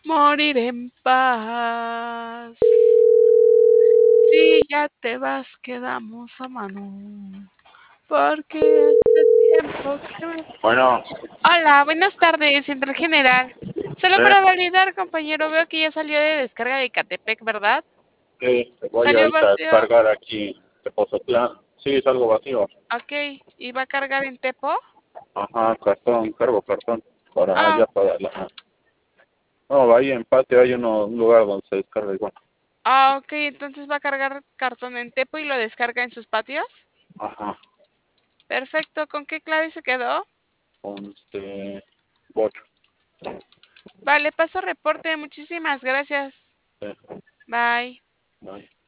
morir en paz. Si ya te vas, quedamos a mano. Porque hace tiempo que me... Bueno, Hola, buenas tardes, Central General. Solo eh, para validar, compañero, veo que ya salió de descarga de Ecatepec, ¿verdad? voy Salió ahorita a vacío. descargar aquí de Pozotlán. Sí, es algo vacío. Ok, ¿y va a cargar en Tepo? Ajá, cartón, cargo cartón. Para Ah, allá, para la... No, ahí en Patio hay un lugar donde se descarga igual. ok, entonces va a cargar cartón en Tepo y lo descarga en sus patios. Ajá, Perfecto, ¿con qué clave se quedó? con bocho. Vale, paso reporte, muchísimas gracias. Eh, Bye. ahí.